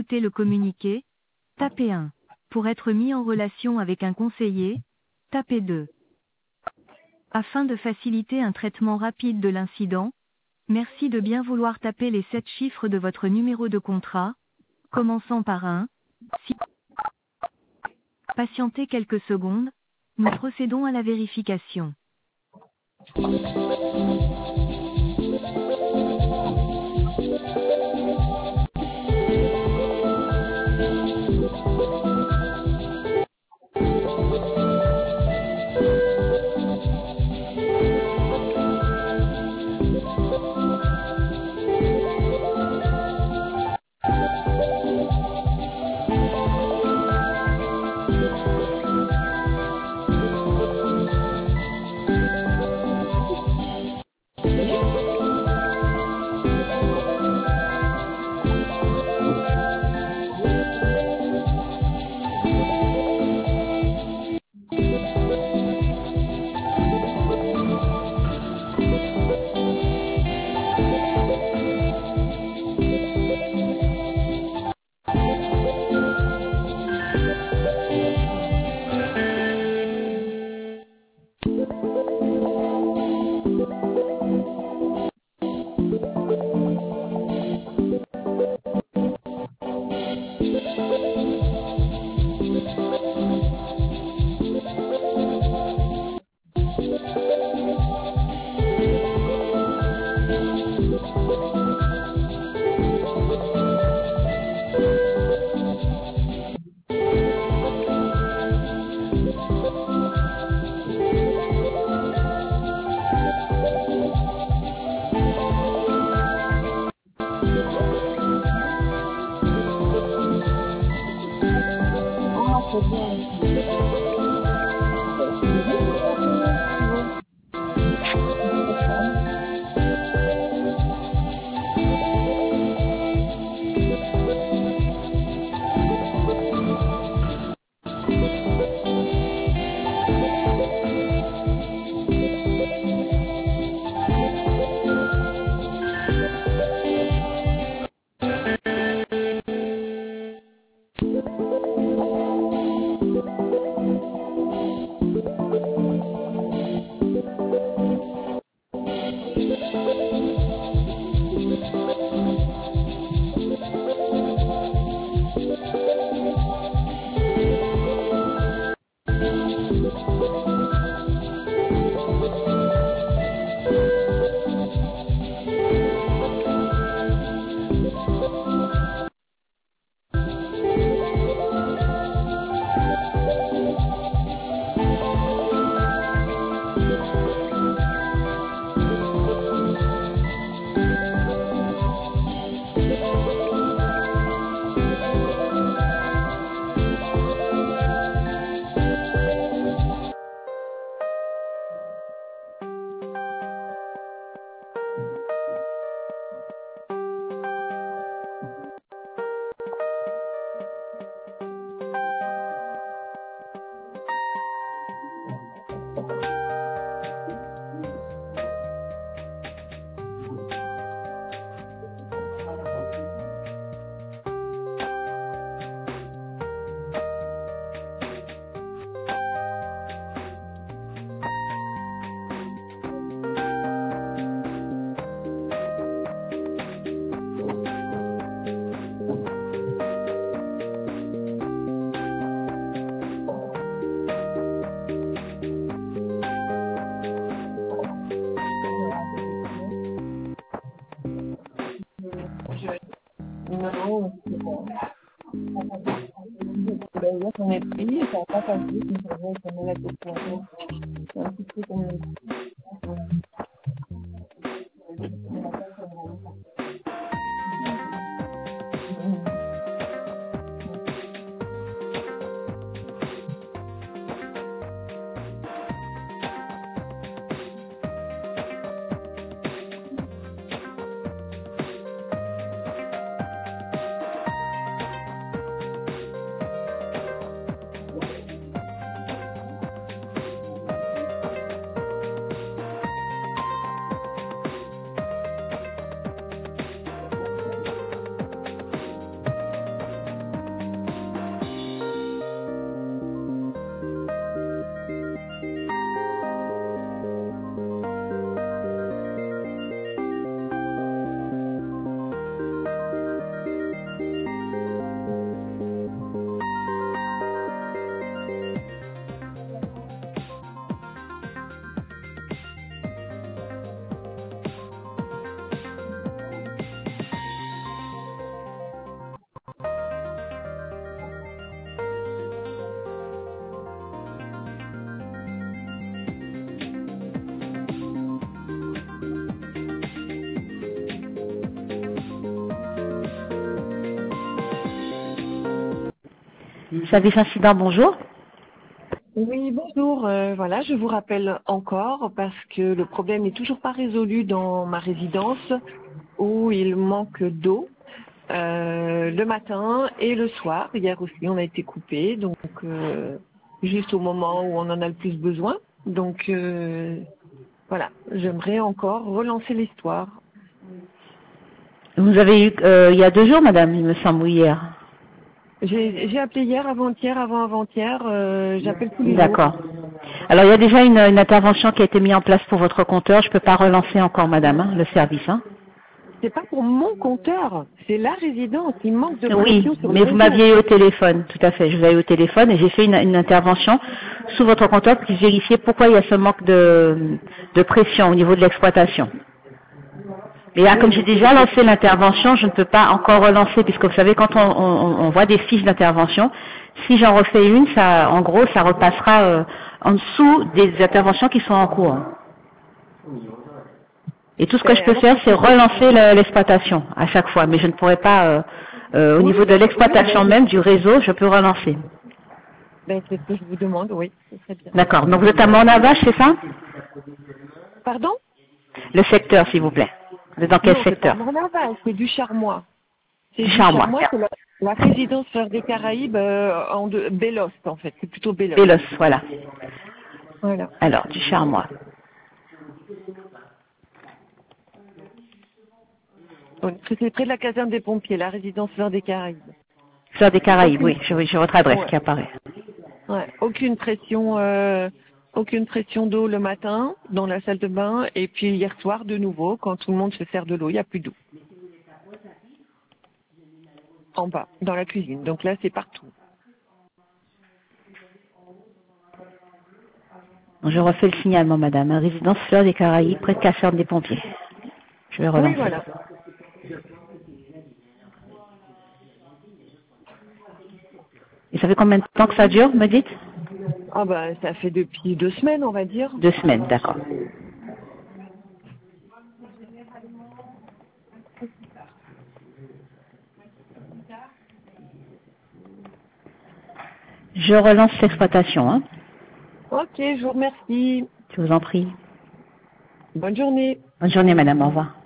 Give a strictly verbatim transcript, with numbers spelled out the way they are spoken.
écouter le communiqué, tapez un. Pour être mis en relation avec un conseiller, tapez deux. Afin de faciliter un traitement rapide de l'incident, merci de bien vouloir taper les sept chiffres de votre numéro de contrat, commençant par un. Si patientez quelques secondes, nous procédons à la vérification. Non, c'est bon. Ben, là, on est pris, ça n'a pas passé, mais ça va, ça met la question. C'est un petit peu comme le Service incident, bonjour. Oui, bonjour. Euh, voilà, je vous rappelle encore parce que le problème n'est toujours pas résolu dans ma résidence où il manque d'eau euh, le matin et le soir. Hier aussi, on a été coupé, donc euh, juste au moment où on en a le plus besoin. Donc euh, voilà, j'aimerais encore relancer l'histoire. Vous avez eu, euh, il y a deux jours, madame, il me semble, ou hier. J'ai j'ai appelé hier, avant-hier, avant-avant-hier. Euh, J'appelle tous les jours. D'accord. Alors, il y a déjà une, une intervention qui a été mise en place pour votre compteur. Je ne peux pas relancer encore, madame, hein, le service. Hein. C'est pas pour mon compteur, c'est la résidence. Il manque de Oui, pression sur le mais vous réseau. m'aviez eu au téléphone, tout à fait. Je vous avais eu au téléphone et j'ai fait une, une intervention sous votre compteur pour vérifier pourquoi il y a ce manque de, de pression au niveau de l'exploitation. Et là, Oui, comme mais j'ai déjà lancé l'intervention, je ne peux pas encore relancer, puisque vous savez, quand on, on, on voit des fiches d'intervention, si j'en refais une, ça, en gros, ça repassera euh, en dessous des interventions qui sont en cours. Et tout ce que ben, je peux alors, faire, c'est relancer le- l'exploitation à chaque fois, mais je ne pourrais pas, euh, euh, au oui, niveau de ben, oui, l'exploitation ben, même du réseau, je peux relancer. ben, c'est ce que je vous demande, oui, ce serait bien. D'accord. Donc vous êtes à Mornavache, c'est ça? Pardon? Le secteur, s'il vous plaît. Vous êtes dans quel Non, c'est pas secteur? Mornaval, c'est du Charmois. C'est Du du Charmois. Charmois, c'est la, la résidence Fleurs des Caraïbes euh, en de, Bélost, en fait. C'est plutôt Bélost. Bélos, voilà. Voilà. Alors, du Charmois. Donc, c'est près de la caserne des pompiers, la résidence Fleurs des Caraïbes. Fleur des Caraïbes, Aucune, oui, j'ai j'ai votre adresse ouais, qui apparaît. ouais, aucune pression, euh, aucune pression d'eau le matin dans la salle de bain, et puis hier soir de nouveau, quand tout le monde se sert de l'eau, il n'y a plus d'eau. En bas, dans la cuisine. Donc là, c'est partout. Je refais le signalement, madame. Résidence Fleur des Caraïbes, près de caserne des pompiers. Je vais Oui, relancer. voilà. Et ça fait combien de temps que ça dure, me dites? Ah bah, ça fait depuis deux semaines, on va dire. Deux semaines, d'accord. Je relance l'exploitation, hein. Ok, je vous remercie. Je vous en prie. Bonne journée. Bonne journée, madame. Au revoir.